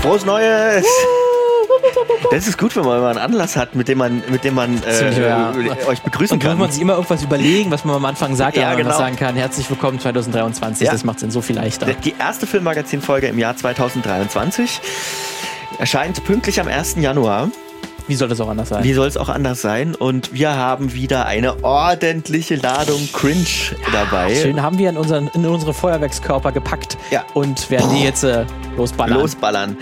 Frohes Neues! Das ist gut, wenn man einen Anlass hat, mit dem man euch begrüßen kann. Und man sich immer irgendwas überlegen, was man am Anfang sagt, ja, aber genau. man sagen kann, herzlich willkommen 2023, Ja. das macht es dann so viel leichter. Die erste Filmmagazin-Folge im Jahr 2023 erscheint pünktlich am 1. Januar. Wie soll das auch anders sein? Wie soll es auch anders sein? Und wir haben wieder eine ordentliche Ladung Cringe dabei. Schön, haben wir in unsere Feuerwerkskörper gepackt Ja. und werden die jetzt losballern.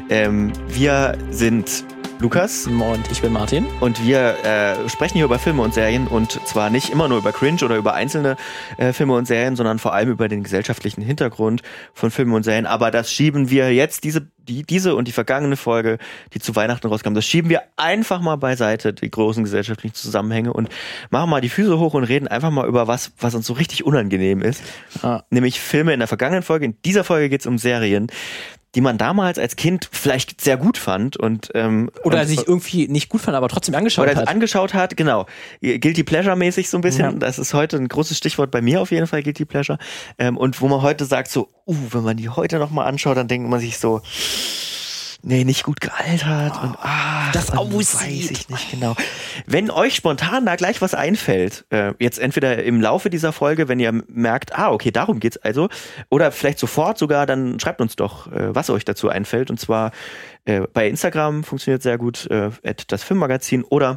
Wir sind Lukas Und ich bin Martin. und wir sprechen hier über Filme und Serien, und zwar nicht immer nur über Cringe oder über einzelne Filme und Serien, sondern vor allem über den gesellschaftlichen Hintergrund von Filmen und Serien. Aber das schieben wir jetzt, diese und die vergangene Folge, die zu Weihnachten rauskam, das schieben wir einfach mal beiseite, die großen gesellschaftlichen Zusammenhänge, und machen mal die Füße hoch und reden einfach mal über was uns so richtig unangenehm ist. Ah. Nämlich Filme in der vergangenen Folge. In dieser Folge geht es um Serien, die man damals als Kind vielleicht sehr gut fand und Oder sich irgendwie nicht gut fand, aber trotzdem angeschaut hat. Genau. Guilty Pleasure-mäßig so ein bisschen. Ja. Das ist heute ein großes Stichwort bei mir auf jeden Fall, Guilty Pleasure. Und wo man heute sagt so, wenn man die heute nochmal anschaut, dann denkt man sich so, nee, nicht gut gealtert und das und aussieht. weiß ich nicht genau. Wenn euch spontan da gleich was einfällt, jetzt entweder im Laufe dieser Folge, wenn ihr merkt, okay, darum geht's also, oder vielleicht sofort sogar, dann schreibt uns doch, was euch dazu einfällt, und zwar bei Instagram funktioniert sehr gut, @dasfilmmagazin, oder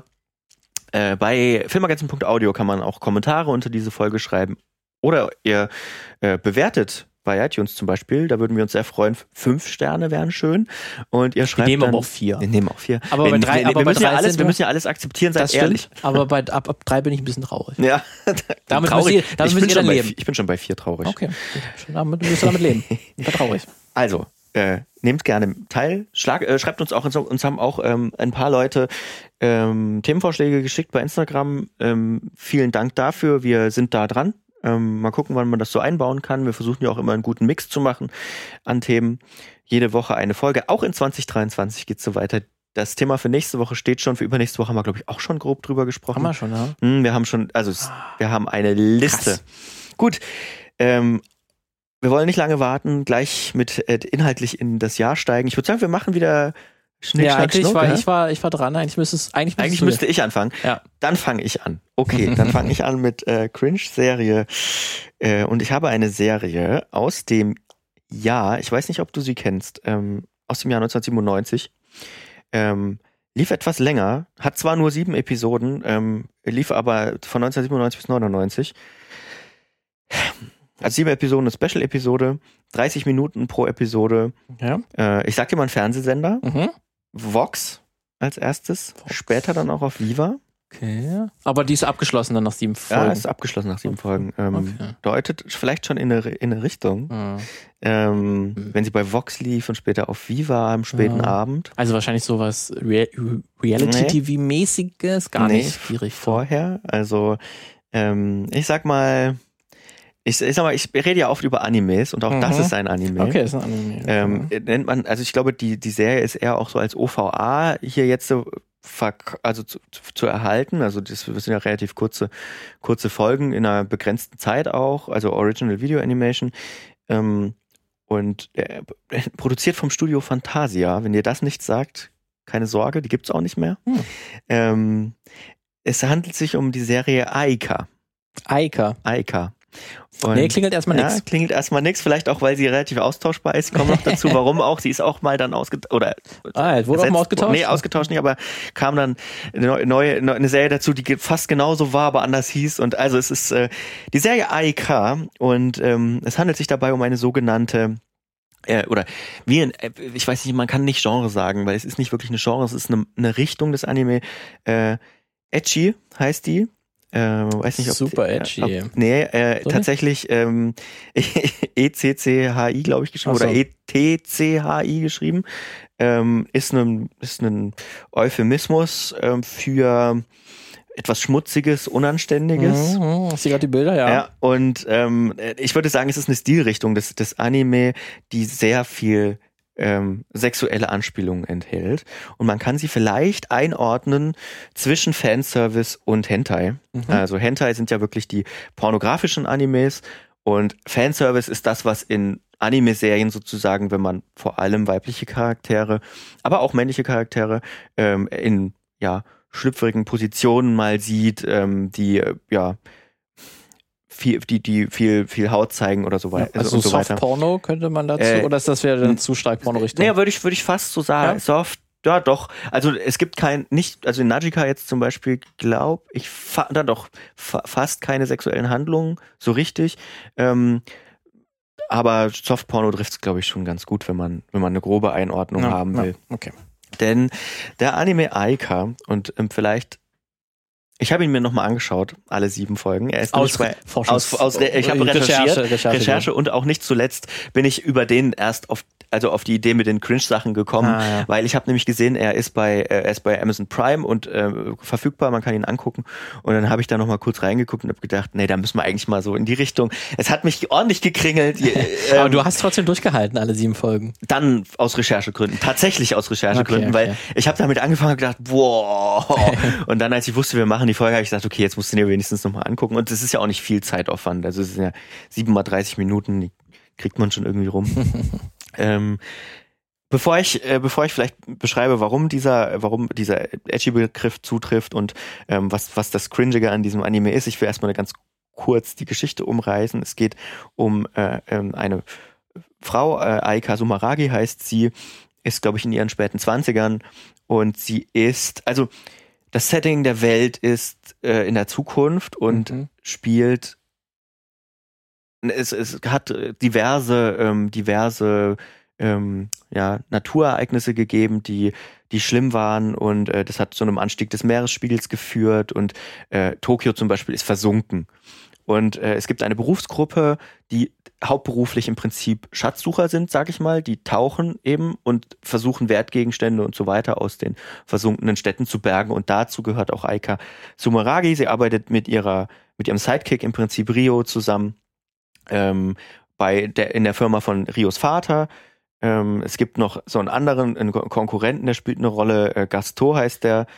bei filmmagazin.audio kann man auch Kommentare unter diese Folge schreiben, oder ihr bewertet bei iTunes zum Beispiel, da würden wir uns sehr freuen. 5 Sterne wären schön. Und ihr schreibt nehmen dann, aber auch 4. Wir nehmen auch 4. Aber bei drei- aber wir bei müssen ja drei alles, sind wir wir- müssen ja alles akzeptieren, seid Das ehrlich. stimmt, aber ab 3 bin ich ein bisschen traurig. Ja, Damit traurig. müsst ihr ich dann leben. bin schon bei 4 traurig. Okay, damit müsst ihr damit leben. Ich war traurig. Also, nehmt gerne teil. Schreibt uns auch, uns haben auch ein paar Leute Themenvorschläge geschickt bei Instagram. Vielen Dank dafür. Wir sind da dran. Mal gucken, wann man das so einbauen kann. Wir versuchen ja auch immer einen guten Mix zu machen an Themen. Jede Woche eine Folge. Auch in 2023 geht es so weiter. Das Thema für nächste Woche steht schon. Für übernächste Woche haben wir, glaube ich, auch schon grob drüber gesprochen. Haben wir schon, ja. Wir haben schon, wir haben eine Liste. Krass. Gut. Wir wollen nicht lange warten, gleich mit inhaltlich in das Jahr steigen. Ich würde sagen, wir machen wieder Schnick, Ja, Schnack, eigentlich Schnuck, ich war dran. Eigentlich müsste ich anfangen. Ja. Dann fange ich an. Okay, dann fange ich an mit Cringe-Serie. Und ich habe eine Serie aus dem Jahr, ich weiß nicht, ob du sie kennst, aus dem Jahr 1997. Lief etwas länger, hat zwar nur 7 Episoden, lief aber von 1997 bis 99. Also 7 Episoden, eine Special-Episode, 30 Minuten pro Episode. Ja. Ich sag dir mal einen Fernsehsender. Mhm. Vox als erstes, Vox. später dann auch auf Viva. Okay. Aber die ist abgeschlossen dann nach 7 Folgen. Ja, ist abgeschlossen nach 7 Folgen. Okay. Deutet vielleicht schon in eine Richtung. Ah. Wenn sie bei Vox lief und später auf Viva am späten Abend. Also wahrscheinlich sowas Reality-TV-mäßiges, gar nicht die Richtung. Vorher. Also ich sag mal, ich rede ja oft über Animes, und auch das ist ein Anime. Okay, ist ein Anime. Nennt man, also ich glaube, die Serie ist eher auch so als OVA hier jetzt so zu erhalten. Also das sind ja relativ kurze Folgen in einer begrenzten Zeit auch, also Original Video Animation. Und produziert vom Studio Fantasia. Wenn dir das nichts sagt, keine Sorge, die gibt's auch nicht mehr. Es handelt sich um die Serie Aika. Aika. Und Nee, klingelt erstmal nichts. Ja, klingelt erstmal nichts, vielleicht auch, weil sie relativ austauschbar ist. Ich komme noch dazu, warum auch. Sie ist auch mal dann ausgetauscht. Jetzt wurde auch mal ausgetauscht? Nee, ausgetauscht nicht, aber kam dann eine Serie dazu, die fast genauso war, aber anders hieß. Und also es ist die Serie Aika, und es handelt sich dabei um eine sogenannte ich weiß nicht, man kann nicht Genre sagen, weil es ist nicht wirklich eine Genre, es ist eine Richtung des Anime. Ecchi heißt die. Weiß nicht, ob Super edgy. Tatsächlich ECCHI, glaube ich, geschrieben, oder ETCHI geschrieben. Ist ein Euphemismus für etwas Schmutziges, Unanständiges. Ich sehe gerade die Bilder, ja. Ja, und ich würde sagen, es ist eine Stilrichtung des Anime, die sehr viel sexuelle Anspielungen enthält. Und man kann sie vielleicht einordnen zwischen Fanservice und Hentai. Also Hentai sind ja wirklich die pornografischen Animes, und Fanservice ist das, was in Anime-Serien sozusagen, wenn man vor allem weibliche Charaktere, aber auch männliche Charaktere in schlüpfrigen Positionen mal sieht, die viel Haut zeigen oder so weiter. Also so Soft-Porno könnte man dazu, oder ist das wäre dann zu stark Porno-Richtung? Naja, würde ich fast so sagen. Ja? Soft, ja doch. Also es gibt also in Najika jetzt zum Beispiel, glaube ich, fast keine sexuellen Handlungen, so richtig. Aber Soft-Porno trifft es, glaube ich, schon ganz gut, wenn man eine grobe Einordnung haben will. Okay. Denn der Anime Aika, und vielleicht, ich habe ihn mir nochmal angeschaut, alle 7 Folgen. Er ist ich habe Recherche und auch nicht zuletzt bin ich über den erst auf die Idee mit den Cringe-Sachen gekommen, weil ich habe nämlich gesehen, er ist bei Amazon Prime und verfügbar, man kann ihn angucken. Und dann habe ich da nochmal kurz reingeguckt und habe gedacht, nee, da müssen wir eigentlich mal so in die Richtung. Es hat mich ordentlich gekringelt. Aber du hast trotzdem durchgehalten, alle 7 Folgen. Dann tatsächlich aus Recherchegründen, weil ich habe damit angefangen und gedacht, boah. Und dann, als ich wusste, wir machen die Folge, habe ich gesagt, okay, jetzt musst du dir wenigstens nochmal angucken. Und es ist ja auch nicht viel Zeitaufwand. Also es sind ja 7 mal 30 Minuten, die kriegt man schon irgendwie rum. Bevor ich vielleicht beschreibe, warum dieser Edgy-Begriff zutrifft und was das Cringige an diesem Anime ist, ich will erstmal ganz kurz die Geschichte umreißen. Es geht um eine Frau, Aika Sumeragi heißt sie, ist, glaube ich, in ihren späten 20ern und sie ist, also das Setting der Welt ist in der Zukunft und spielt, es hat diverse Naturereignisse gegeben, die schlimm waren und das hat zu einem Anstieg des Meeresspiegels geführt und Tokio zum Beispiel ist versunken. Und es gibt eine Berufsgruppe, die hauptberuflich im Prinzip Schatzsucher sind, sag ich mal, die tauchen eben und versuchen Wertgegenstände und so weiter aus den versunkenen Städten zu bergen und dazu gehört auch Aika Sumeragi. Sie arbeitet mit ihrem Sidekick im Prinzip Rio zusammen in der Firma von Rios Vater. Es gibt noch so einen Konkurrenten, der spielt eine Rolle, Gaston heißt der.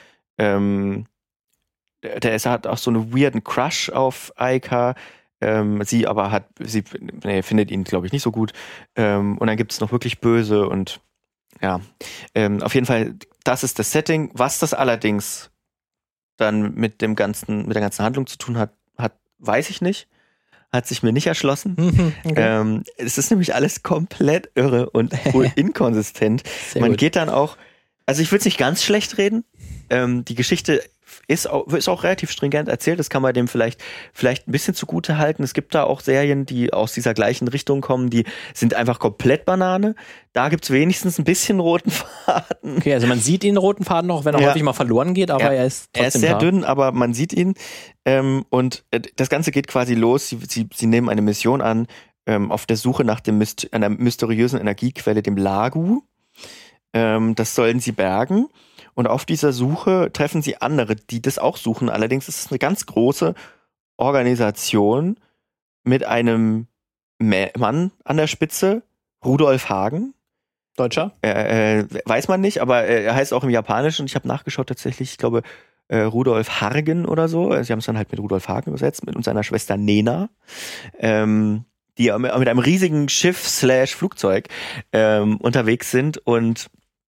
Der hat auch so einen weirden Crush auf Aika. Sie findet ihn, glaube ich, nicht so gut. Und dann gibt es noch wirklich Böse und ja. Auf jeden Fall, das ist das Setting. Was das allerdings dann mit der ganzen Handlung zu tun hat, weiß ich nicht. Hat sich mir nicht erschlossen. Okay. Es ist nämlich alles komplett irre und inkonsistent. Man geht dann auch, also ich will es nicht ganz schlecht reden. Die Geschichte ist auch relativ stringent erzählt. Das kann man dem vielleicht ein bisschen zugute halten. Es gibt da auch Serien, die aus dieser gleichen Richtung kommen, die sind einfach komplett Banane. Da gibt's wenigstens ein bisschen roten Faden. Okay, also man sieht den roten Faden noch, wenn er häufig mal verloren geht, aber er ist trotzdem Er ist sehr dünn, aber man sieht ihn. Und das Ganze geht quasi los. Sie nehmen eine Mission an, auf der Suche nach einer mysteriösen Energiequelle, dem Lagu. Das sollen sie bergen. Und auf dieser Suche treffen sie andere, die das auch suchen. Allerdings ist es eine ganz große Organisation mit einem Mann an der Spitze, Rudolf Hagen. Deutscher? Weiß man nicht, aber er heißt auch im Japanischen. Ich habe nachgeschaut tatsächlich, ich glaube Rudolf Hargen oder so. Sie haben es dann halt mit Rudolf Hagen übersetzt, mit seiner Schwester Nena. Die mit einem riesigen Schiff/Flugzeug unterwegs sind und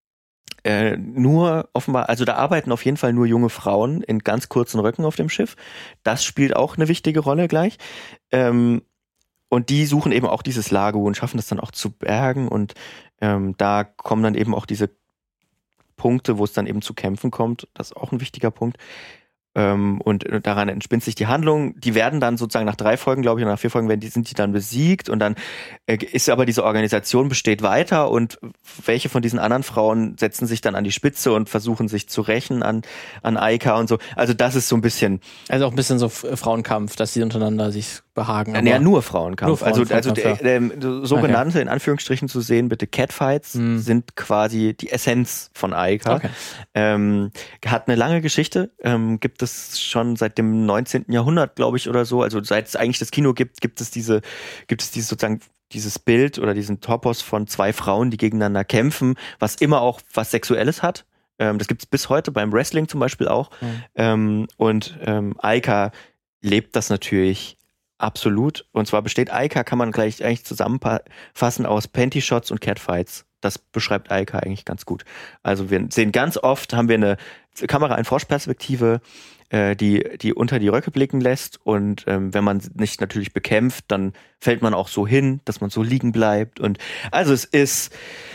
nur offenbar, also da arbeiten auf jeden Fall nur junge Frauen in ganz kurzen Röcken auf dem Schiff. Das spielt auch eine wichtige Rolle gleich. Und die suchen eben auch dieses Lago und schaffen das dann auch zu bergen. Und da kommen dann eben auch diese Punkte, wo es dann eben zu Kämpfen kommt. Das ist auch ein wichtiger Punkt. Und daran entspinnt sich die Handlung. Die werden dann sozusagen nach 3 Folgen, glaube ich, oder nach 4 Folgen sind die dann besiegt und dann ist aber diese Organisation besteht weiter und welche von diesen anderen Frauen setzen sich dann an die Spitze und versuchen sich zu rächen an Aika und so. Also das ist so ein bisschen... Also auch ein bisschen so Frauenkampf, dass sie untereinander sich behagen. Ja, nur Frauenkampf. Also sogenannte, in Anführungsstrichen zu sehen, bitte Catfights sind quasi die Essenz von Aika. Okay. Hat eine lange Geschichte, gibt es schon seit dem 19. Jahrhundert, glaube ich, oder so. Also seit es eigentlich das Kino gibt es sozusagen dieses Bild oder diesen Topos von 2 Frauen, die gegeneinander kämpfen, was immer auch was Sexuelles hat. Das gibt es bis heute beim Wrestling zum Beispiel auch. Und Aika lebt das natürlich absolut. Und zwar besteht Aika, kann man gleich eigentlich zusammenfassen aus Panty-Shots und Catfights. Das beschreibt Aika eigentlich ganz gut. Also wir sehen ganz oft, haben wir eine Kamera in Froschperspektive, die unter die Röcke blicken lässt. Und wenn man nicht natürlich bekämpft, dann fällt man auch so hin, dass man so liegen bleibt. Und also es ist,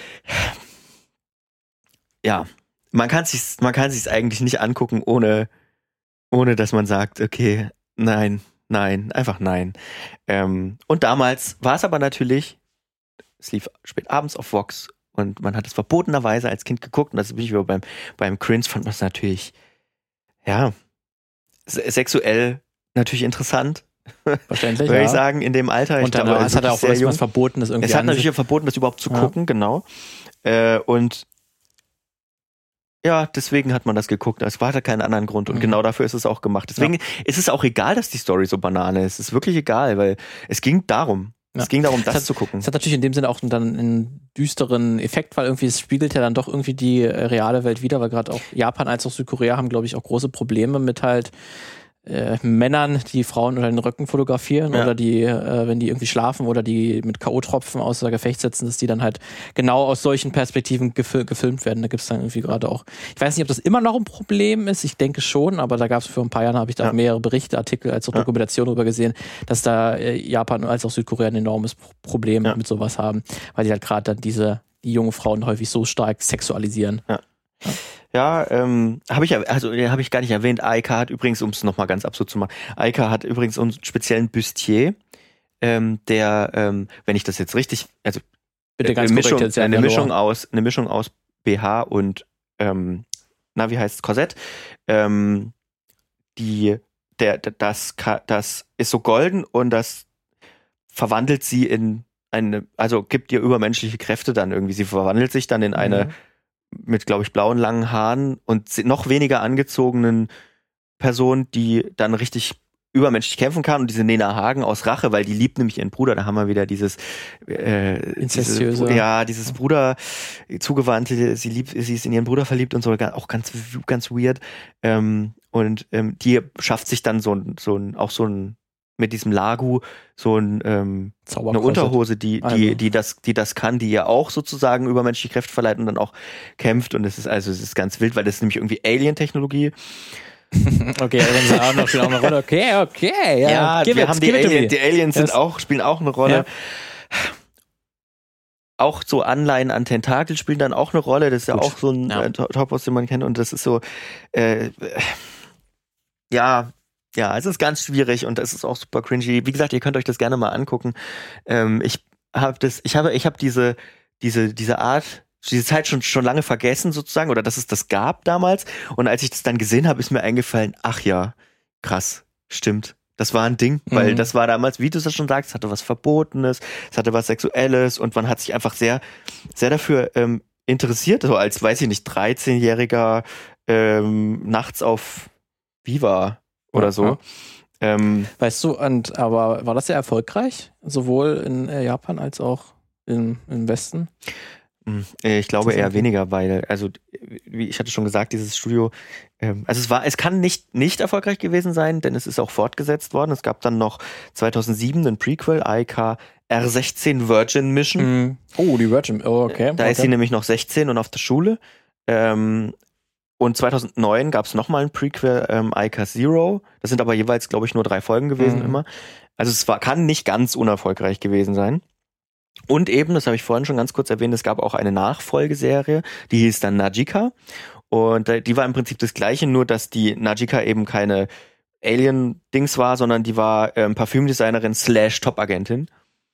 ja, man kann sich's eigentlich nicht angucken, ohne dass man sagt, okay, nein, einfach nein. Und damals war es aber natürlich, es lief spät abends auf Vox und man hat es verbotenerweise als Kind geguckt und das bin ich wieder beim Cringe, fand man es natürlich, ja, sexuell natürlich interessant. Verständlich, würde ich sagen, in dem Alter. Und dann es hat er auch was verboten, das irgendwie. Es hat natürlich verboten, das überhaupt zu gucken, genau. Und ja, deswegen hat man das geguckt. Es hatte keinen anderen Grund und genau dafür ist es auch gemacht. Deswegen ist es auch egal, dass die Story so Banane ist. Es ist wirklich egal, weil es ging darum. Ja. Es ging darum, das zu gucken. Es hat natürlich in dem Sinne auch dann einen düsteren Effekt, weil irgendwie es spiegelt ja dann doch irgendwie die reale Welt wider, weil gerade auch Japan als auch Südkorea haben, glaube ich, auch große Probleme mit halt Männern, die Frauen unter den Röcken fotografieren oder die, wenn die irgendwie schlafen oder die mit K.O.-Tropfen außer Gefecht setzen, dass die dann halt genau aus solchen Perspektiven gefilmt werden. Da gibt es dann irgendwie gerade auch, ich weiß nicht, ob das immer noch ein Problem ist, ich denke schon, aber da gab es vor ein paar Jahren, habe ich da mehrere Berichte, Artikel als auch Dokumentationen darüber gesehen, dass da Japan als auch Südkorea ein enormes Problem mit sowas haben, weil die halt gerade dann die jungen Frauen häufig so stark sexualisieren. Ja, habe ich gar nicht erwähnt. Aika hat übrigens, um es nochmal ganz absurd zu machen, Aika hat übrigens einen speziellen Bustier, der, wenn ich das jetzt richtig, also bitte ganz eine Mischung aus BH und wie heißt es, Korsett, das ist so golden und das verwandelt sie in also gibt ihr übermenschliche Kräfte dann irgendwie. Sie verwandelt sich dann in eine mit, glaube ich, blauen, langen Haaren und noch weniger angezogenen Person, die dann richtig übermenschlich kämpfen kann. Und diese Nena Hagen aus Rache, weil die liebt nämlich ihren Bruder. Da haben wir wieder dieses incestuöse. Dieses Bruder zugewandte, sie ist in ihren Bruder verliebt und so, auch ganz weird. Die schafft sich dann mit diesem Lagu eine Unterhose, die das kann, die ja auch sozusagen übermenschliche Kräfte verleiht und dann auch kämpft. Und es ist ganz wild, weil das ist nämlich irgendwie Alien-Technologie. Okay, Aliens sind auch noch eine Rolle. Okay. Ja, wir haben die Aliens spielen auch eine Rolle. Ja. Auch so Anleihen an Tentakel spielen dann auch eine Rolle. Das ist ja auch so ein Topos, den man kennt. Und das ist so, ja, es ist ganz schwierig und es ist auch super cringy. Wie gesagt, ihr könnt euch das gerne mal angucken. Ich habe diese Art, diese Zeit schon lange vergessen sozusagen, oder dass es das gab damals. Und als ich das dann gesehen habe, ist mir eingefallen, ach ja, krass, stimmt. Das war ein Ding, weil das war damals, wie du es schon sagst, es hatte was Verbotenes, es hatte was Sexuelles und man hat sich einfach sehr, sehr dafür interessiert, so als, weiß ich nicht, 13-Jähriger nachts auf Viva oder so. Weißt du, aber war das ja erfolgreich? Sowohl in Japan als auch im Westen? Ich glaube eher weniger, weil, also, wie ich hatte schon gesagt, dieses Studio, es kann nicht erfolgreich gewesen sein, denn es ist auch fortgesetzt worden. Es gab dann noch 2007 einen Prequel, Aika R16 Virgin Mission. Oh, die Virgin, okay. Da ist sie nämlich noch 16 und auf der Schule. Und 2009 gab es nochmal ein Prequel, Aika Zero. Das sind aber jeweils, glaube ich, nur 3 Folgen gewesen immer. Also es kann nicht ganz unerfolgreich gewesen sein. Und eben, das habe ich vorhin schon ganz kurz erwähnt, es gab auch eine Nachfolgeserie, die hieß dann Najika. Und die war im Prinzip das Gleiche, nur dass die Najika eben keine Alien-Dings war, sondern die war Parfümdesignerin / Top-Agentin.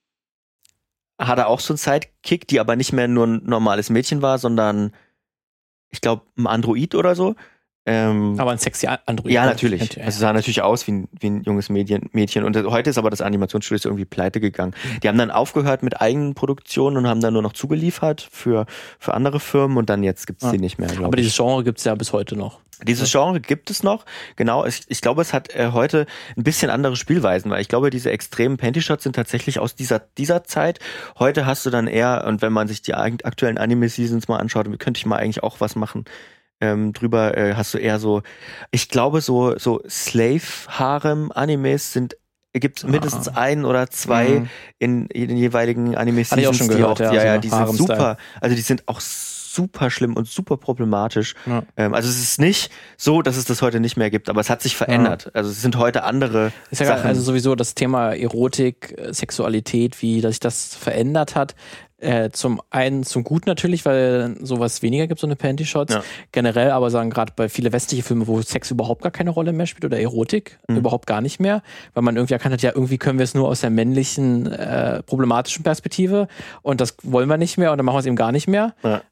Hatte auch so einen Sidekick, die aber nicht mehr nur ein normales Mädchen war, sondern ich glaube, ein Android oder so. Aber ein sexy Android. Ja, natürlich. Also sah natürlich aus wie ein junges Mädchen. Und heute ist aber das Animationsstudio irgendwie pleite gegangen. Die haben dann aufgehört mit eigenen Produktionen und haben dann nur noch zugeliefert für andere Firmen und dann jetzt gibt's die nicht mehr. Aber dieses Genre gibt's ja bis heute noch. Dieses Genre gibt es noch, genau. Ich glaube, es hat heute ein bisschen andere Spielweisen, weil ich glaube, diese extremen Panty-Shots sind tatsächlich aus dieser Zeit. Heute hast du dann eher, und wenn man sich die aktuellen Anime-Seasons mal anschaut, könnte ich mal eigentlich auch was machen, drüber hast du eher so, ich glaube, so Slave-Harem-Animes sind gibt es mindestens ein oder zwei in den jeweiligen Anime-Seasons. Hatte ich auch schon gehört, die sind super, also die sind auch super schlimm und super problematisch. Ja. Also es ist nicht so, dass es das heute nicht mehr gibt, aber es hat sich verändert. Also es sind heute andere Sachen. Also sowieso das Thema Erotik, Sexualität, wie sich das verändert hat. Zum einen zum Guten natürlich, weil sowas weniger gibt, so eine Panty-Shots. Ja. Generell aber sagen gerade bei viele westliche Filme, wo Sex überhaupt gar keine Rolle mehr spielt oder Erotik überhaupt gar nicht mehr, weil man irgendwie erkannt hat, ja, irgendwie können wir es nur aus der männlichen, problematischen Perspektive und das wollen wir nicht mehr und dann machen wir es eben gar nicht mehr. Ja.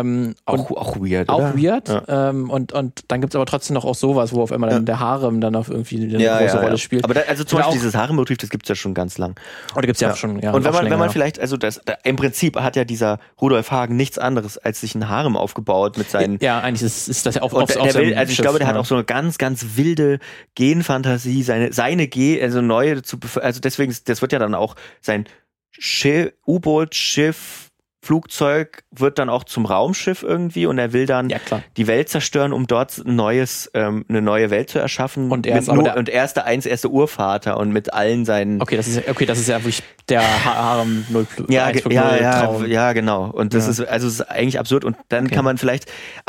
Auch weird, auch oder? weird. Ja. Und dann gibt es aber trotzdem noch auch sowas, wo auf einmal dann der Harem dann auf irgendwie eine große Rolle spielt. Aber also zum Beispiel dieses Harem-Motiv, das gibt es ja schon ganz lang. Oder gibt es ja auch schon, ja. Und wenn man vielleicht, also im Prinzip hat ja dieser Rudolf Hagen nichts anderes als sich ein Harem aufgebaut mit seinen. Ja, eigentlich ist das ja auf also ich glaube, der hat auch so eine ganz, ganz wilde Genfantasie, seine also neue also deswegen, das wird ja dann auch sein U-Boot, Schiff, Flugzeug wird dann auch zum Raumschiff irgendwie und er will dann die Welt zerstören, um dort eine neue Welt zu erschaffen. Und er ist der erste Urvater und mit allen seinen. Okay, das ist ja wirklich der Harem 0+. Ja, genau. Und das ist eigentlich absurd. Und dann kann man vielleicht,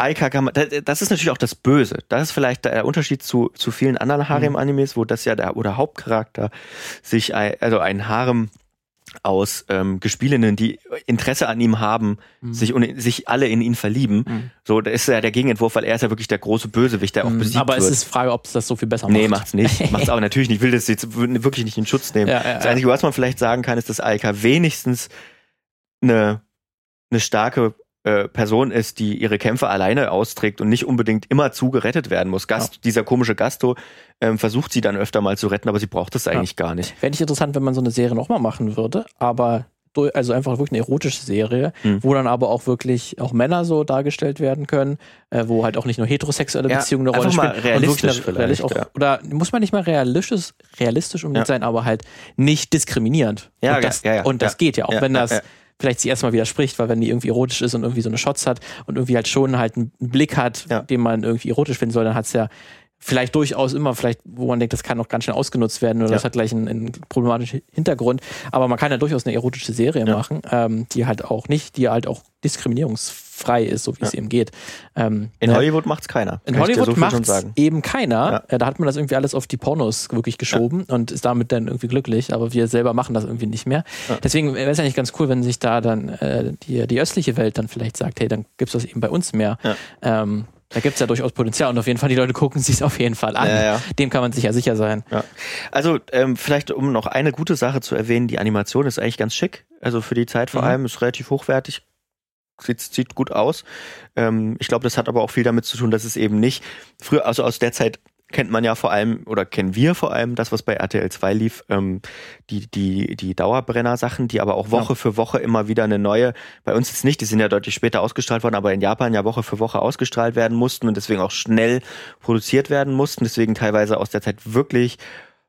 das ist natürlich auch das Böse. Das ist vielleicht der Unterschied zu vielen anderen Harem-Animes, wo das ja der Hauptcharakter sich, also ein Harem aus Gespielinnen, die Interesse an ihm haben, sich alle in ihn verlieben. So, da ist ja der Gegenentwurf, weil er ist ja wirklich der große Bösewicht, der auch besiegt wird. Aber es ist die Frage, ob es das so viel besser macht. Nee, macht's nicht. Macht's auch natürlich nicht. Ich will das jetzt wirklich nicht in Schutz nehmen. Das Einzige, was man vielleicht sagen kann, ist, dass Aika wenigstens eine starke Person ist, die ihre Kämpfe alleine austrägt und nicht unbedingt immer gerettet werden muss. Dieser komische Gasto versucht sie dann öfter mal zu retten, aber sie braucht das eigentlich gar nicht. Fände ich interessant, wenn man so eine Serie nochmal machen würde, aber also einfach wirklich eine erotische Serie, wo dann aber auch wirklich auch Männer so dargestellt werden können, wo halt auch nicht nur heterosexuelle Beziehungen eine Rolle spielen. Realistisch vielleicht. Oder muss man nicht mal realistisch unbedingt sein, aber halt nicht diskriminierend. Und das geht ja, auch wenn das vielleicht sich erstmal widerspricht, weil wenn die irgendwie erotisch ist und irgendwie so eine Shots hat und irgendwie halt schon halt einen Blick hat, den man irgendwie erotisch finden soll, dann hat's ja vielleicht durchaus immer, wo man denkt, das kann auch ganz schnell ausgenutzt werden oder das hat gleich einen problematischen Hintergrund. Aber man kann ja durchaus eine erotische Serie machen, die halt auch diskriminierungsfrei ist, so wie es eben geht. In Hollywood macht's keiner. In Hollywood macht's eben keiner. Da hat man das irgendwie alles auf die Pornos wirklich geschoben und ist damit dann irgendwie glücklich. Aber wir selber machen das irgendwie nicht mehr. Deswegen wäre es eigentlich ganz cool, wenn sich da dann die östliche Welt dann vielleicht sagt, hey, dann gibt's das eben bei uns mehr. Da gibt es ja durchaus Potenzial und auf jeden Fall, die Leute gucken sich es auf jeden Fall an. Dem kann man sich ja sicher sein. Ja. Also vielleicht, um noch eine gute Sache zu erwähnen, die Animation ist eigentlich ganz schick. Also für die Zeit vor allem, ist relativ hochwertig. Sieht gut aus. Ich glaube, das hat aber auch viel damit zu tun, dass es eben nicht früher, also aus der Zeit kennt man ja vor allem, oder kennen wir vor allem das, was bei RTL 2 lief, die Dauerbrenner-Sachen, die aber auch Woche für Woche immer wieder eine neue, bei uns jetzt nicht, die sind ja deutlich später ausgestrahlt worden, aber in Japan ja Woche für Woche ausgestrahlt werden mussten und deswegen auch schnell produziert werden mussten, deswegen teilweise aus der Zeit wirklich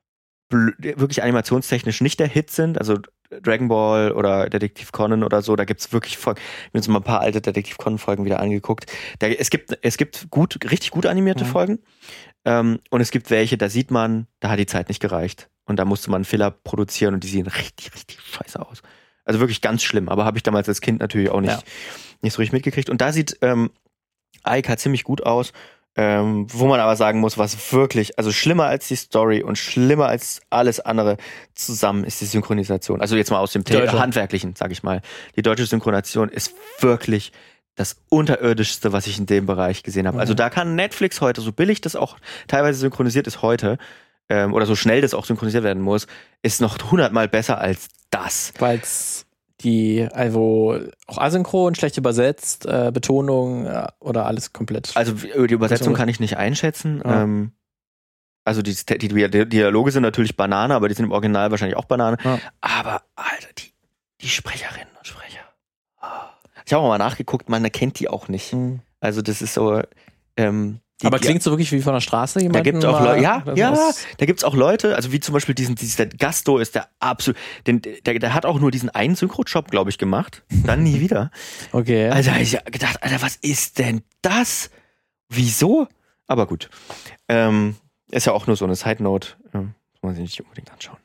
animationstechnisch nicht der Hit sind, also Dragon Ball oder Detektiv Conan oder so, da gibt's wirklich Folgen. Wir haben uns mal ein paar alte Detektiv Conan Folgen wieder angeguckt. Es gibt richtig gut animierte Folgen. Und es gibt welche, da sieht man, da hat die Zeit nicht gereicht. Und da musste man Filler produzieren und die sehen richtig, richtig scheiße aus. Also wirklich ganz schlimm. Aber habe ich damals als Kind natürlich auch nicht so richtig mitgekriegt. Und da sieht Aika ziemlich gut aus. Wo man aber sagen muss, was wirklich, also schlimmer als die Story und schlimmer als alles andere zusammen ist die Synchronisation. Also jetzt mal aus dem Handwerklichen, sag ich mal. Die deutsche Synchronisation ist wirklich das Unterirdischste, was ich in dem Bereich gesehen habe. Also da kann Netflix heute, so billig das auch teilweise synchronisiert ist heute, oder so schnell das auch synchronisiert werden muss, ist noch 100-mal besser als das. Weil's also auch asynchron, schlecht übersetzt, Betonung oder alles komplett. Also die Übersetzung kann ich nicht einschätzen. Ja. Also die Dialoge sind natürlich Banane, aber die sind im Original wahrscheinlich auch Banane. Ja. Aber Alter, die Sprecherinnen und Sprecher. Ich habe auch mal nachgeguckt, man erkennt die auch nicht. Also das ist so. Aber klingt so wirklich wie von der Straße jemand? Da gibt's auch da gibt's auch Leute, also wie zum Beispiel dieser Gasto ist der absolut, der hat auch nur diesen einen Synchro-Job, glaube ich, gemacht. Dann nie wieder. Okay. Also habe ich gedacht, Alter, was ist denn das? Wieso? Aber gut. Ist ja auch nur so eine Side-Note. Muss man sich nicht unbedingt anschauen.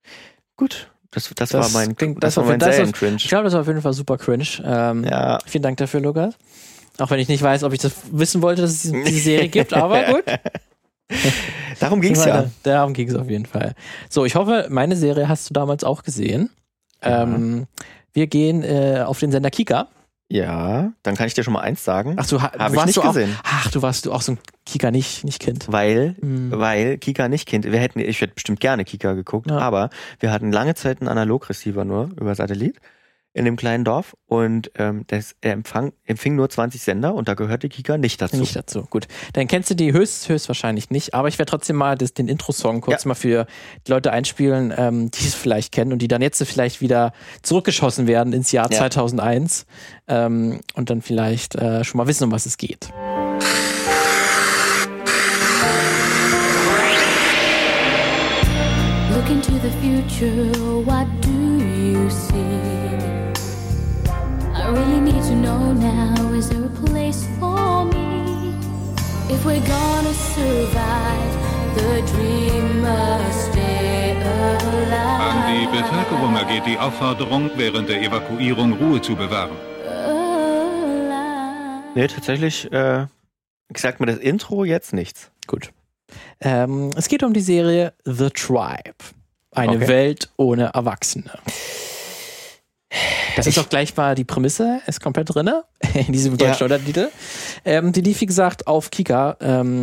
Gut. Das war mein Serien-Cringe. Ich glaube, das war auf jeden Fall super cringe. Ja. Vielen Dank dafür, Lukas. Auch wenn ich nicht weiß, ob ich das wissen wollte, dass es diese Serie gibt, aber gut. Darum ging's ja. Darum ging's auf jeden Fall. So, ich hoffe, meine Serie hast du damals auch gesehen. Ja. Wir gehen auf den Sender Kika. Ja, dann kann ich dir schon mal eins sagen. Ach, habe ich nicht gesehen. Du warst auch so ein Kika nicht Kind. Weil Kika nicht Kind. Ich hätte bestimmt gerne Kika geguckt, aber wir hatten lange Zeit einen Analogreceiver nur über Satellit in dem kleinen Dorf und er empfing nur 20 Sender und da gehörte Kika nicht dazu. Nicht dazu, gut. Dann kennst du die höchstwahrscheinlich nicht, aber ich werde trotzdem mal den Intro-Song kurz mal für die Leute einspielen, die es vielleicht kennen und die dann jetzt vielleicht wieder zurückgeschossen werden ins Jahr 2001 und dann vielleicht schon mal wissen, um was es geht. Look into the future, what do you see? I really need to know now, is there a place for me? If we're gonna survive, the dream must stay alive. An die Bevölkerung ergeht die Aufforderung, während der Evakuierung Ruhe zu bewahren. Nee, tatsächlich sagt mir das Intro jetzt nichts. Gut. Es geht um die Serie The Tribe. Eine Welt ohne Erwachsene. Das ist auch gleich mal die Prämisse, ist komplett drin in diesem deutschen Untertitel. Die lief, wie gesagt, auf Kika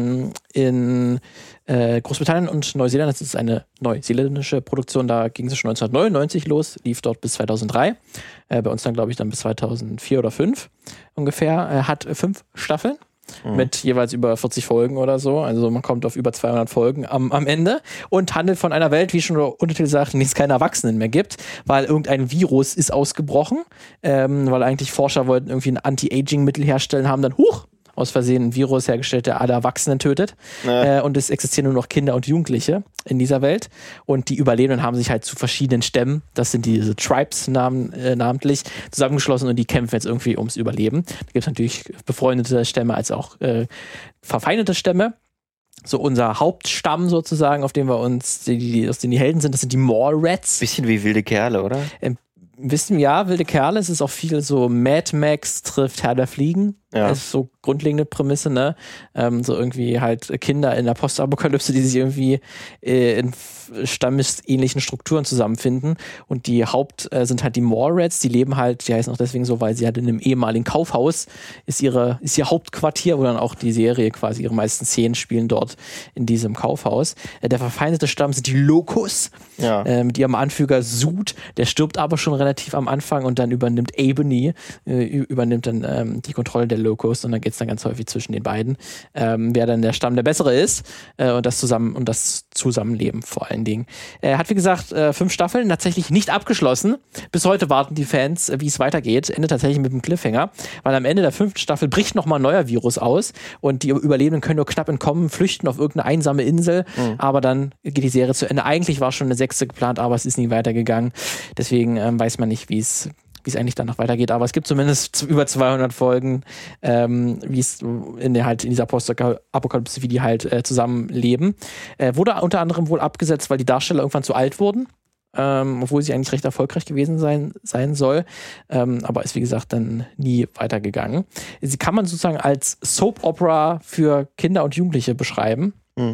in Großbritannien und Neuseeland. Das ist eine neuseeländische Produktion, da ging es schon 1999 los, lief dort bis 2003. Bei uns dann, glaube ich, dann bis 2004 oder 2005 ungefähr. Hat 5 Staffeln. Mit jeweils über 40 Folgen oder so. Also man kommt auf über 200 Folgen am Ende und handelt von einer Welt, wie schon der Untertitel sagt, in der es keine Erwachsenen mehr gibt, weil irgendein Virus ist ausgebrochen, weil eigentlich Forscher wollten irgendwie ein Anti-Aging-Mittel herstellen, haben dann, aus Versehen ein Virus hergestellt, der alle Erwachsenen tötet. Und es existieren nur noch Kinder und Jugendliche in dieser Welt. Und die Überlebenden haben sich halt zu verschiedenen Stämmen, das sind diese Tribes namentlich, zusammengeschlossen und die kämpfen jetzt irgendwie ums Überleben. Da gibt es natürlich befreundete Stämme als auch verfeindete Stämme. So unser Hauptstamm sozusagen, auf dem wir uns, aus denen die Helden sind, das sind die Mallrats. Bisschen wie wilde Kerle, oder? Wissen ja, wilde Kerle, es ist auch viel so Mad Max trifft Herr der Fliegen. Ja. Das ist so grundlegende Prämisse, ne? So irgendwie halt Kinder in der Postapokalypse, die sich irgendwie in stammesähnlichen Strukturen zusammenfinden. Und die sind halt die Mallrats, die leben halt, die heißen auch deswegen so, weil sie halt in einem ehemaligen Kaufhaus ist ihr Hauptquartier, wo dann auch die Serie quasi ihre meisten Szenen spielen dort in diesem Kaufhaus. Der verfeindete Stamm sind die Locus, mit ihrem Anführer Sud, der stirbt aber schon relativ am Anfang und dann übernimmt Ebony, übernimmt dann die Kontrolle der Locust und dann geht es dann ganz häufig zwischen den beiden, wer dann der Stamm der Bessere ist und das Zusammenleben vor allen Dingen. Hat wie gesagt 5 Staffeln, tatsächlich nicht abgeschlossen. Bis heute warten die Fans, wie es weitergeht. Endet tatsächlich mit einem Cliffhanger, weil am Ende der 5. Staffel bricht nochmal ein neuer Virus aus und die Überlebenden können nur knapp entkommen, flüchten auf irgendeine einsame Insel, aber dann geht die Serie zu Ende. Eigentlich war schon eine 6. geplant, aber es ist nie weitergegangen. Deswegen weiß man nicht, wie es eigentlich danach weitergeht, aber es gibt zumindest über 200 Folgen, wie es in dieser Postapokalypse, wie die halt zusammenleben. Wurde unter anderem wohl abgesetzt, weil die Darsteller irgendwann zu alt wurden, obwohl sie eigentlich recht erfolgreich gewesen sein soll, aber ist wie gesagt dann nie weitergegangen. Sie kann man sozusagen als Soap-Opera für Kinder und Jugendliche beschreiben.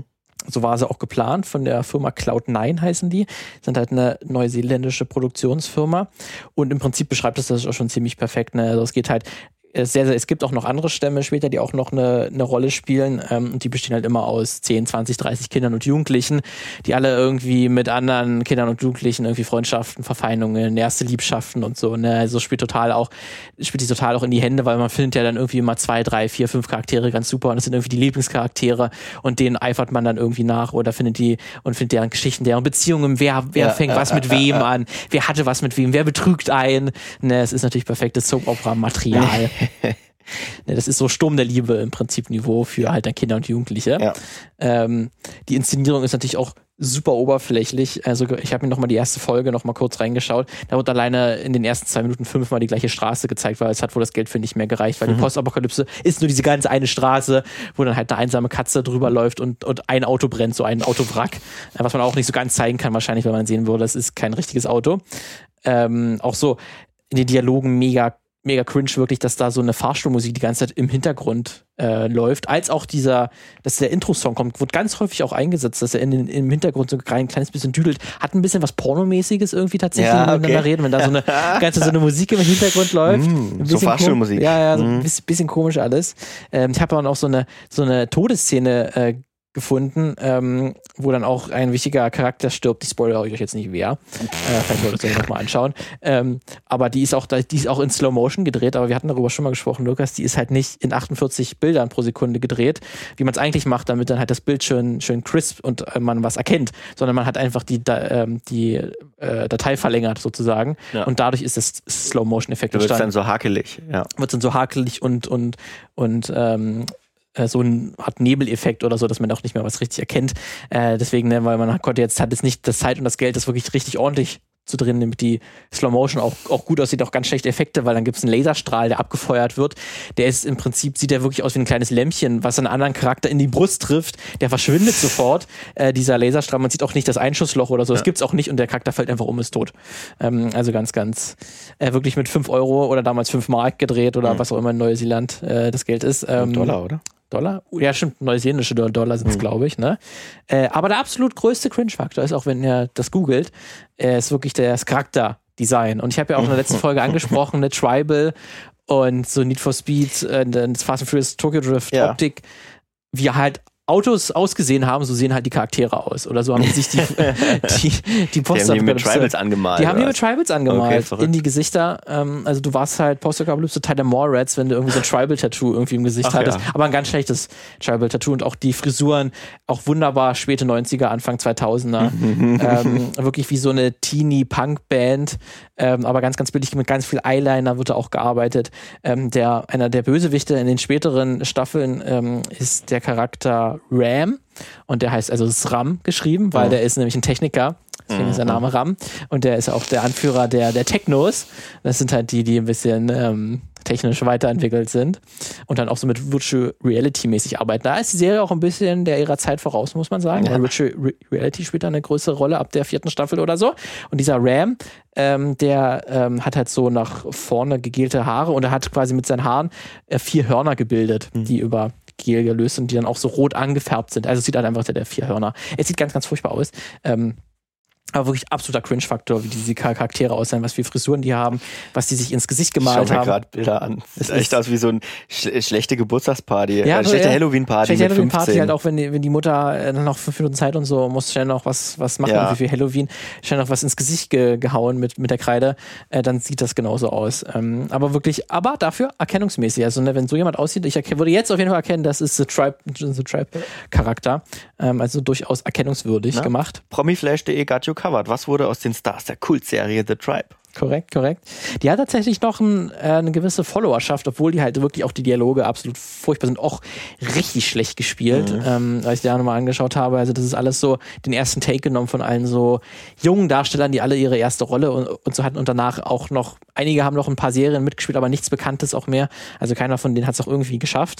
So war sie auch geplant von der Firma Cloud9 heißen die. Sind halt eine neuseeländische Produktionsfirma. Und im Prinzip beschreibt das auch schon ziemlich perfekt. Ne? Also es geht halt es gibt auch noch andere Stämme später, die auch noch eine Rolle spielen. Und die bestehen halt immer aus 10, 20, 30 Kindern und Jugendlichen, die alle irgendwie mit anderen Kindern und Jugendlichen irgendwie Freundschaften, Verfeindungen, erste Liebschaften und so. Ne? Also spielt die total auch in die Hände, weil man findet ja dann irgendwie immer 2, 3, 4, 5 Charaktere ganz super und das sind irgendwie die Lieblingscharaktere und denen eifert man dann irgendwie nach oder findet deren Geschichten, deren Beziehungen, wer fängt was mit wem an, wer hatte was mit wem, wer betrügt einen. Ne? Es ist natürlich perfektes Soap-Opera-Material. Das ist so Sturm der Liebe im Prinzip Niveau für halt dann Kinder und Jugendliche. Ja. Die Inszenierung ist natürlich auch super oberflächlich. Also ich habe mir nochmal die erste Folge nochmal kurz reingeschaut. Da wird alleine in den ersten 2 Minuten 5-mal die gleiche Straße gezeigt, weil es hat wohl das Geld für nicht mehr gereicht, weil die Postapokalypse ist nur diese ganz eine Straße, wo dann halt eine einsame Katze drüber läuft und ein Auto brennt, so ein Autowrack, was man auch nicht so ganz zeigen kann wahrscheinlich, weil man sehen würde, das ist kein richtiges Auto. Auch so in den Dialogen mega cringe wirklich, dass da so eine Fahrstuhlmusik die ganze Zeit im Hintergrund läuft, als auch dass der Intro-Song kommt, wird ganz häufig auch eingesetzt, dass er im Hintergrund so ein kleines bisschen düdelt, hat ein bisschen was Pornomäßiges irgendwie tatsächlich, miteinander reden, wenn da so eine Musik im Hintergrund läuft. So Fahrstuhlmusik. So ein bisschen komisch alles. Ich habe auch so eine Todesszene gefunden, wo dann auch ein wichtiger Charakter stirbt. Die spoilere ich euch jetzt nicht wer. Vielleicht solltet ihr euch nochmal anschauen. Aber die ist auch in Slow Motion gedreht, aber wir hatten darüber schon mal gesprochen, Lukas, die ist halt nicht in 48 Bildern pro Sekunde gedreht, wie man es eigentlich macht, damit dann halt das Bild schön crisp und man was erkennt, sondern man hat einfach die Datei verlängert sozusagen und dadurch ist das Slow Motion Effekt entstanden. Wird dann so hakelig. Ja. Wird dann so hakelig und so ein Art Nebeleffekt oder so, dass man auch nicht mehr was richtig erkennt. Deswegen, weil man hat jetzt nicht das Zeit und das Geld, das wirklich richtig ordentlich zu drehen, damit die Slow Motion auch gut aussieht, auch ganz schlechte Effekte, weil dann gibt es einen Laserstrahl, der abgefeuert wird. Der ist im Prinzip, sieht der wirklich aus wie ein kleines Lämpchen, was einen anderen Charakter in die Brust trifft. Der verschwindet sofort. Dieser Laserstrahl, man sieht auch nicht das Einschussloch oder so. Das gibt's auch nicht und der Charakter fällt einfach um, ist tot. Also ganz wirklich mit 5 Euro oder damals 5 Mark gedreht oder was auch immer in Neuseeland das Geld ist. Dollar, oder? Dollar? Ja, stimmt, neuseeländische Dollar sind es, glaube ich. Ne? Aber der absolut größte Cringe-Faktor ist, auch wenn ihr das googelt, ist wirklich das Charakterdesign. Und ich habe ja auch in der letzten Folge angesprochen, eine Tribal und so Need for Speed, das Fast and Furious Tokyo Drift Optik, wie halt Autos ausgesehen haben, so sehen halt die Charaktere aus. Oder so haben sich die Poster... Die haben die mit Tribals angemalt. Die haben die mit Tribals angemalt. Okay, in die Gesichter. Also du warst halt Postapokalypse Teil der Mallrats, wenn du irgendwie so ein Tribal-Tattoo irgendwie im Gesicht hattest. Ja. Aber ein ganz schlechtes Tribal-Tattoo und auch die Frisuren, auch wunderbar späte 90er, Anfang 2000er. Wirklich wie so eine Teenie-Punk-Band. Aber ganz, ganz billig, mit ganz viel Eyeliner wird da auch gearbeitet. Einer der Bösewichte in den späteren Staffeln ist der Charakter Ram und der heißt, also es ist Ram geschrieben, weil der ist nämlich ein Techniker, deswegen ist der Name Ram und der ist auch der Anführer der Technos. Das sind halt die ein bisschen technisch weiterentwickelt sind und dann auch so mit Virtual Reality mäßig arbeiten. Da ist die Serie auch ein bisschen der ihrer Zeit voraus, muss man sagen. Ja. Virtual Reality spielt da eine größere Rolle ab der 4. Staffel oder so. Und dieser Ram, der hat halt so nach vorne gegelte Haare und er hat quasi mit seinen Haaren 4 Hörner gebildet, die über Gel gelöst und die dann auch so rot angefärbt sind. Also es sieht halt einfach der 4 Hörner. Es sieht ganz, ganz furchtbar aus. Aber wirklich absoluter Cringe-Faktor, wie diese Charaktere aussehen, was für Frisuren die haben, was die sich ins Gesicht gemalt haben. Ich schau mir gerade Bilder an. Das sieht echt aus wie so eine schlechte Geburtstagsparty. Ja, schlechte Halloween-Party mit 15. Halloween-Party halt auch, wenn die Mutter dann noch 5 Minuten Zeit und so, muss schnell noch was machen, wie für Halloween, schnell noch was ins Gesicht gehauen mit der Kreide, dann sieht das genauso aus. Aber dafür erkennungsmäßig. Also wenn so jemand aussieht, ich würde jetzt auf jeden Fall erkennen, das ist The Tribe-Charakter. Also durchaus erkennungswürdig gemacht. Promiflash.de got you covered. Was wurde aus den Stars der Kultserie The Tribe? Korrekt. Die hat tatsächlich noch eine gewisse Followerschaft, obwohl die halt wirklich auch die Dialoge absolut furchtbar sind, auch richtig schlecht gespielt, als ich da nochmal angeschaut habe. Also das ist alles so den ersten Take genommen von allen so jungen Darstellern, die alle ihre erste Rolle und so hatten und danach auch noch, einige haben noch ein paar Serien mitgespielt, aber nichts Bekanntes auch mehr. Also keiner von denen hat es auch irgendwie geschafft.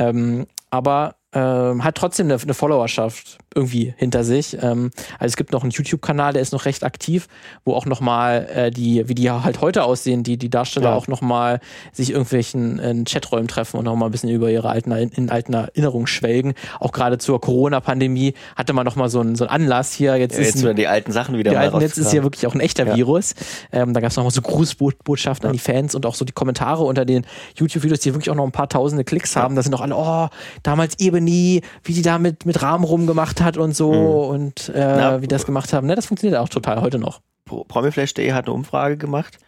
Aber hat trotzdem eine Followerschaft irgendwie hinter sich. Also es gibt noch einen YouTube-Kanal, der ist noch recht aktiv, wo auch nochmal wie die halt heute aussehen, die Darsteller auch nochmal sich irgendwelchen Chaträumen treffen und nochmal ein bisschen über ihre alten Erinnerungen schwelgen. Auch gerade zur Corona-Pandemie hatte man nochmal so einen Anlass hier. Jetzt die alten Sachen wieder mal Jetzt ist ja wirklich auch ein echter Virus. Da gab es nochmal so Grußbotschaften an die Fans und auch so die Kommentare unter den YouTube-Videos, die wirklich auch noch ein paar tausende Klicks haben. Da sind auch alle, damals Ebony, wie die da mit Rahmen rumgemacht hat und so und wie das gemacht haben. Ne, das funktioniert auch total heute noch. Promiflash.de hat eine Umfrage gemacht.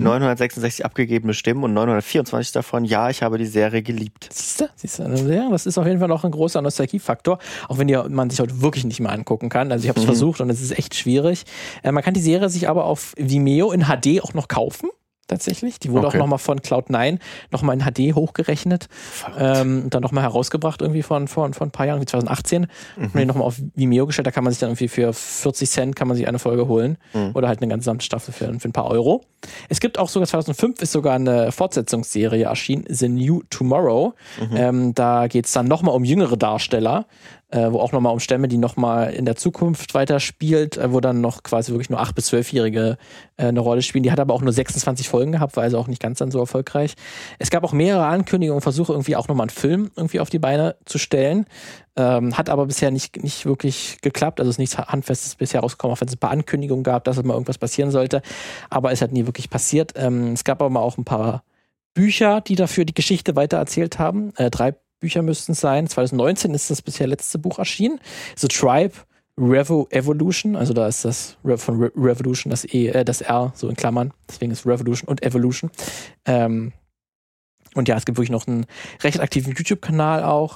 966 abgegebene Stimmen und 924 davon, ja, ich habe die Serie geliebt. Siehst du? Das ist auf jeden Fall noch ein großer Nostalgiefaktor, auch wenn man sich heute wirklich nicht mehr angucken kann. Also ich habe es versucht und es ist echt schwierig. Man kann die Serie sich aber auf Vimeo in HD auch noch kaufen. tatsächlich. Die wurde Okay. auch nochmal von Cloud9 nochmal in HD hochgerechnet und dann nochmal herausgebracht irgendwie von ein paar Jahren, wie 2018. Und die nochmal auf Vimeo gestellt. Da kann man sich dann irgendwie für 40 Cent kann man sich eine Folge holen oder halt eine gesamte Staffel für ein paar Euro. Es gibt auch sogar 2005 ist sogar eine Fortsetzungsserie erschienen, The New Tomorrow. Da geht es dann nochmal um jüngere Darsteller, wo auch nochmal um Stämme, die nochmal in der Zukunft weiterspielt, wo dann noch quasi wirklich nur 8- bis 12-Jährige eine Rolle spielen. Die hat aber auch nur 26 Folgen gehabt, war also auch nicht ganz dann so erfolgreich. Es gab auch mehrere Ankündigungen und Versuche, irgendwie auch nochmal einen Film irgendwie auf die Beine zu stellen. Hat aber bisher nicht wirklich geklappt. Also es ist nichts Handfestes bisher rausgekommen, auch wenn es ein paar Ankündigungen gab, dass mal irgendwas passieren sollte. Aber es hat nie wirklich passiert. Es gab aber mal auch ein paar Bücher, die dafür die Geschichte weitererzählt haben. 3 Bücher müssten es sein. 2019 ist das bisher letzte Buch erschienen. The Tribe Evolution, also da ist das von Revolution das R so in Klammern, deswegen ist Revolution und Evolution. Und ja, es gibt wirklich noch einen recht aktiven YouTube-Kanal auch.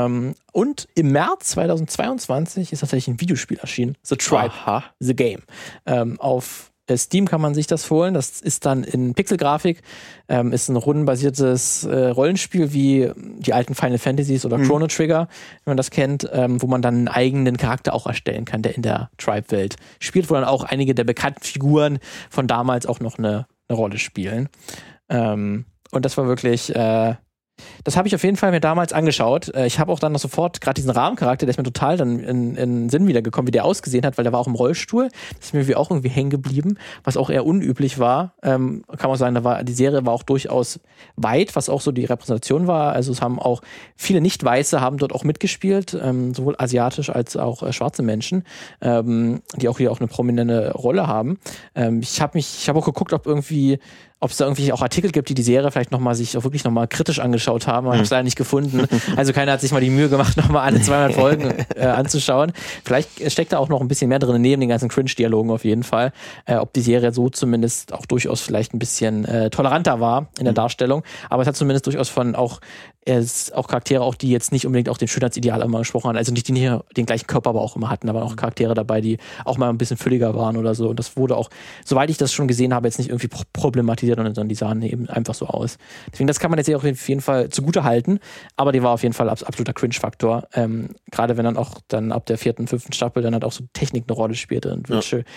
Und im März 2022 ist tatsächlich ein Videospiel erschienen, The Tribe, The Game. Auf Steam kann man sich das holen. Das ist dann in Pixelgrafik, ist ein rundenbasiertes Rollenspiel wie die alten Final Fantasies oder Chrono Trigger, wenn man das kennt, wo man dann einen eigenen Charakter auch erstellen kann, der in der Tribe-Welt spielt, wo dann auch einige der bekannten Figuren von damals auch noch eine Rolle spielen. Und das war wirklich, das habe ich auf jeden Fall mir damals angeschaut. Ich habe auch dann noch sofort gerade diesen Rahmencharakter, der ist mir total dann in Sinn wiedergekommen, wie der ausgesehen hat, weil der war auch im Rollstuhl. Das ist mir auch irgendwie hängen geblieben, was auch eher unüblich war. Kann man sagen, die Serie war auch durchaus weit, was auch so die Repräsentation war. Also es haben auch viele Nicht-Weiße haben dort auch mitgespielt, sowohl asiatisch als auch schwarze Menschen, die auch hier auch eine prominente Rolle haben. Ich habe auch geguckt, ob es da irgendwie auch Artikel gibt, die die Serie vielleicht sich auch wirklich nochmal kritisch angeschaut haben. Aber ich habe es leider nicht gefunden. Also keiner hat sich mal die Mühe gemacht, nochmal alle 200 Folgen anzuschauen. Vielleicht steckt da auch noch ein bisschen mehr drin, neben den ganzen Cringe-Dialogen auf jeden Fall. Ob die Serie so zumindest auch durchaus vielleicht ein bisschen toleranter war in der Darstellung. Aber es hat zumindest durchaus auch Charaktere, auch die jetzt nicht unbedingt auch dem Schönheitsideal immer gesprochen haben. Also nicht die den gleichen Körper aber auch immer hatten. Da waren auch Charaktere dabei, die auch mal ein bisschen fülliger waren oder so. Und das wurde auch, soweit ich das schon gesehen habe, jetzt nicht irgendwie problematisiert, sondern die sahen eben einfach so aus. Deswegen, das kann man jetzt hier auf jeden Fall zugute halten, aber die war auf jeden Fall absoluter Cringe-Faktor. Gerade wenn dann auch ab der 4., 5. Staffel dann halt auch so Technik eine Rolle spielte und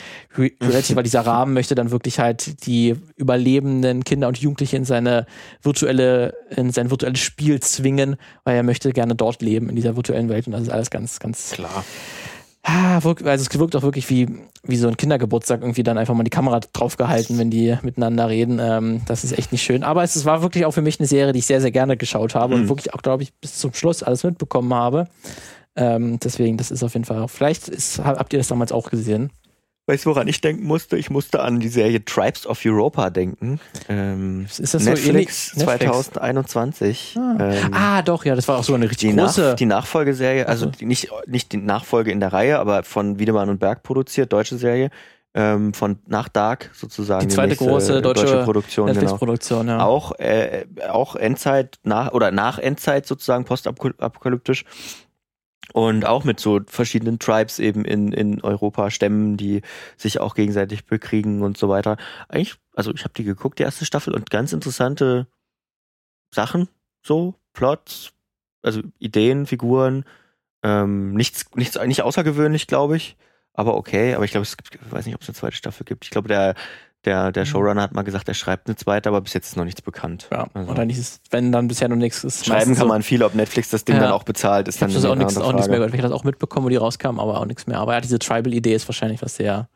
weil dieser Rahmen möchte dann wirklich die überlebenden Kinder und Jugendliche in sein virtuelles Spiel zwingen, weil er möchte gerne dort leben, in dieser virtuellen Welt, und das ist alles ganz, ganz klar. Also es wirkt auch wirklich wie so ein Kindergeburtstag, irgendwie dann einfach mal die Kamera draufgehalten, wenn die miteinander reden. Das ist echt nicht schön. Aber es war wirklich auch für mich eine Serie, die ich sehr, sehr gerne geschaut habe und wirklich auch, glaube ich, bis zum Schluss alles mitbekommen habe. Deswegen, das ist auf jeden Fall, vielleicht habt ihr das damals auch gesehen. Weißt du, woran ich denken musste? Ich musste an die Serie Tribes of Europa denken. Ist das Netflix, so ähnlich? 2021. Doch, ja, das war auch so eine richtig große... Die Nachfolgeserie, also nicht die Nachfolge in der Reihe, aber von Wiedemann und Berg produziert, deutsche Serie, von nach Dark sozusagen. Die zweite große deutsche Produktion, Netflix-Produktion, genau. Auch Endzeit, nach Endzeit sozusagen, postapokalyptisch. Und auch mit so verschiedenen Tribes eben in Europa, Stämmen, die sich auch gegenseitig bekriegen und so weiter. Eigentlich, also ich habe die geguckt, die erste Staffel, und ganz interessante Sachen, so Plots, also Ideen, Figuren, nicht außergewöhnlich, glaube ich, aber okay. Aber ich glaube, ich weiß nicht, ob es eine zweite Staffel gibt. Ich glaube, der Showrunner hat mal gesagt, er schreibt eine zweite, aber bis jetzt ist noch nichts bekannt. Ja, also. Und dann wenn dann bisher noch nichts ist. Schreiben kann man viel, ob Netflix das Ding dann auch bezahlt, ist dann eine andere Frage. Auch nichts mehr gehört. Ich habe das auch mitbekommen, wo die rauskamen, aber auch nichts mehr. Aber ja, diese Tribal-Idee ist wahrscheinlich was sehr,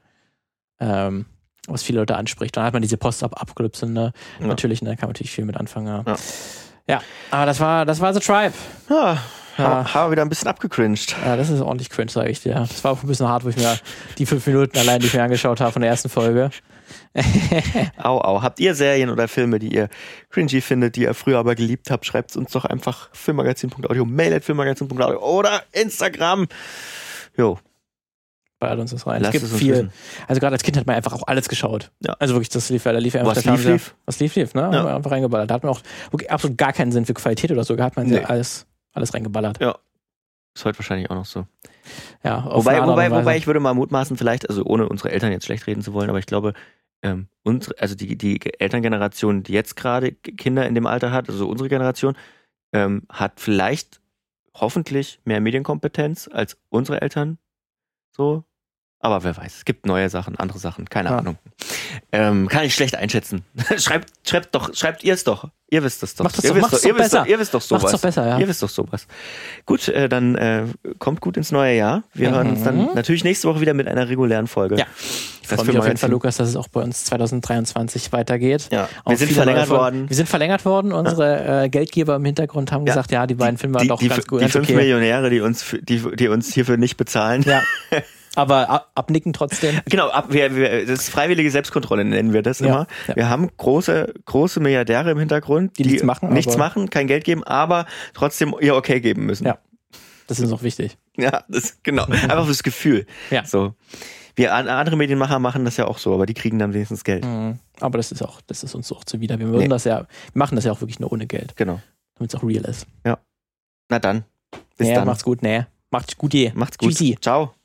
was viele Leute anspricht. Dann hat man diese Post-Apokalypse, natürlich, da kann man natürlich viel mit anfangen. Ja, aber das war The Tribe. Haben wir wieder ein bisschen abgecringed. Ja, das ist ordentlich cringe, sage ich dir. Das war auch ein bisschen hart, wo ich mir die 5 Minuten allein, die ich mir angeschaut habe von der ersten Folge. Au. Habt ihr Serien oder Filme, die ihr cringy findet, die ihr früher aber geliebt habt? Schreibt es uns doch einfach filmmagazin.audio, mail@filmmagazin.audio oder Instagram. Jo. Bei uns das rein. Es gibt viel. Wissen. Also gerade als Kind hat man einfach auch alles geschaut. Ja. Also wirklich, da lief einfach der Fernseher. Was lief, ne? Ja. Einfach reingeballert. Da hat man auch wirklich absolut gar keinen Sinn für Qualität oder so. Da hat man alles reingeballert. Ja. Ist heute wahrscheinlich auch noch so. Ja, wobei ich würde mal mutmaßen, vielleicht, also ohne unsere Eltern jetzt schlecht reden zu wollen, aber ich glaube, also die Elterngeneration, die jetzt gerade Kinder in dem Alter hat, also unsere Generation, hat vielleicht hoffentlich mehr Medienkompetenz als unsere Eltern. So. Aber wer weiß, es gibt neue Sachen, andere Sachen, keine Ahnung. Kann ich schlecht einschätzen. Schreibt ihr es doch. Ihr wisst es doch. Macht das besser. Ihr wisst doch sowas. Macht's doch besser, ja. Ihr wisst doch sowas. Gut, dann kommt gut ins neue Jahr. Wir hören uns dann natürlich nächste Woche wieder mit einer regulären Folge. Ja. Ich freue mich auf jeden Fall, Lukas, dass es auch bei uns 2023 weitergeht. Ja. Wir sind verlängert worden. Unsere Geldgeber im Hintergrund haben gesagt, ja, die beiden Filme waren doch ganz gut. Die 5 Millionäre, die uns hierfür nicht bezahlen. Ja. Aber abnicken trotzdem. Genau, das ist freiwillige Selbstkontrolle, nennen wir das immer. Ja. Wir haben große Milliardäre im Hintergrund, die nichts machen, kein Geld geben, aber trotzdem ihr Okay geben müssen. Ja, das ist auch wichtig. Ja, genau. Einfach fürs Gefühl. Ja. So. Wir andere Medienmacher machen das ja auch so, aber die kriegen dann wenigstens Geld. Aber das ist uns auch zuwider. Wir machen das ja auch wirklich nur ohne Geld. Genau. Damit es auch real ist. Ja. Na dann. Bis dann. Macht's gut. Macht's gut. Macht's gut. Tschüssi. Ciao.